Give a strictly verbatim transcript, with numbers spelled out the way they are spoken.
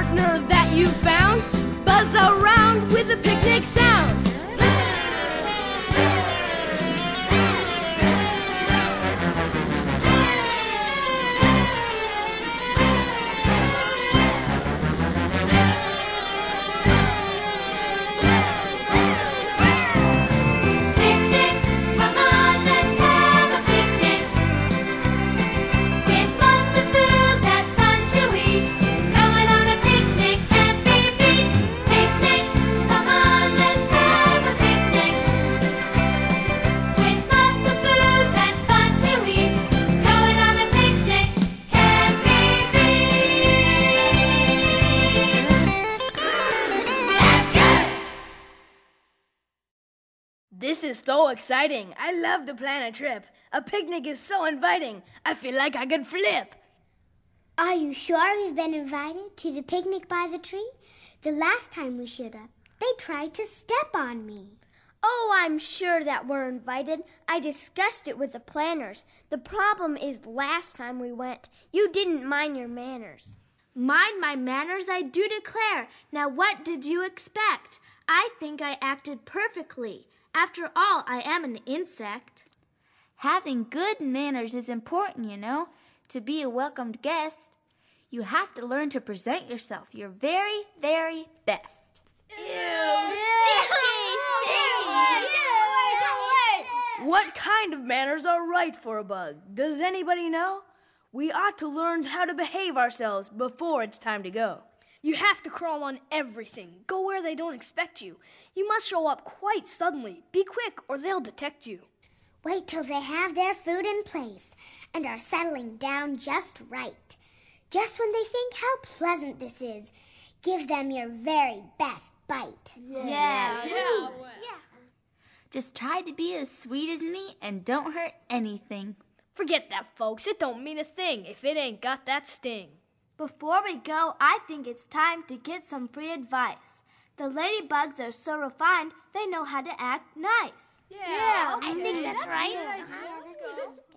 partner that you found. Buzz around with the picnic sound. This is so exciting. I love to plan a trip. A picnic is so inviting. I feel like I could flip. Are you sure we've been invited to the picnic by the tree? The last time we showed up, they tried to step on me. Oh, I'm sure that we're invited. I discussed it with the planners. The problem is last time we went, you didn't mind your manners. Mind my manners, I do declare. Now what did you expect? I think I acted perfectly. After all, I am an insect. Having good manners is important, you know. To be a welcomed guest, you have to learn to present yourself your very, very best. Ew, What kind of manners are right for a bug? Does anybody know? We ought to learn how to behave ourselves before it's time to go. You have to crawl on everything. Go where they don't expect you. You must show up quite suddenly. Be quick or they'll detect you. Wait till they have their food in place and are settling down just right. Just when they think how pleasant this is, give them your very best bite. Yeah. Yeah. yeah. yeah. Just try to be as sweet as me and don't hurt anything. Forget that, folks. It don't mean a thing if it ain't got that sting. Before we go, I think it's time to get some free advice. The ladybugs are so refined, they know how to act nice. Yeah, I think that's, that's right. Good. Yeah, that's good.